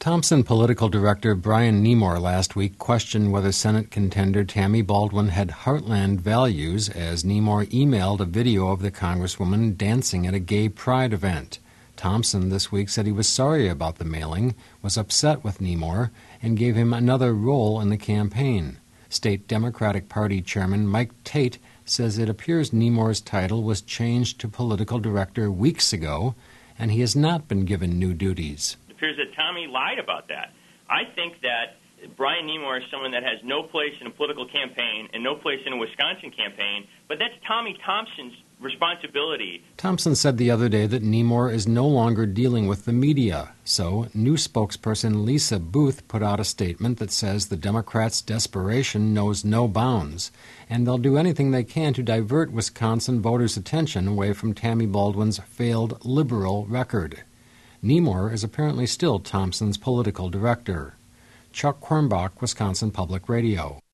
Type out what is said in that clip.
Thompson political director Brian Nemor last week questioned whether Senate contender Tammy Baldwin had heartland values as Nemor emailed a video of the Congresswoman dancing at a gay pride event. Thompson this week said he was sorry about the mailing, was upset with Nemor, and gave him another role in the campaign. State Democratic Party Chairman Mike Tate says it appears Nemor's title was changed to political director weeks ago, and he has not been given new duties. It appears that Tommy lied about that. I think that Brian Nemor is someone that has no place in a political campaign and no place in a Wisconsin campaign, but that's Tommy Thompson's responsibility. Thompson said the other day that Nemor is no longer dealing with the media. So, new spokesperson Lisa Booth put out a statement that says the Democrats' desperation knows no bounds, and they'll do anything they can to divert Wisconsin voters' attention away from Tammy Baldwin's failed liberal record. Nemor is apparently still Thompson's political director. Chuck Quirmbach, Wisconsin Public Radio.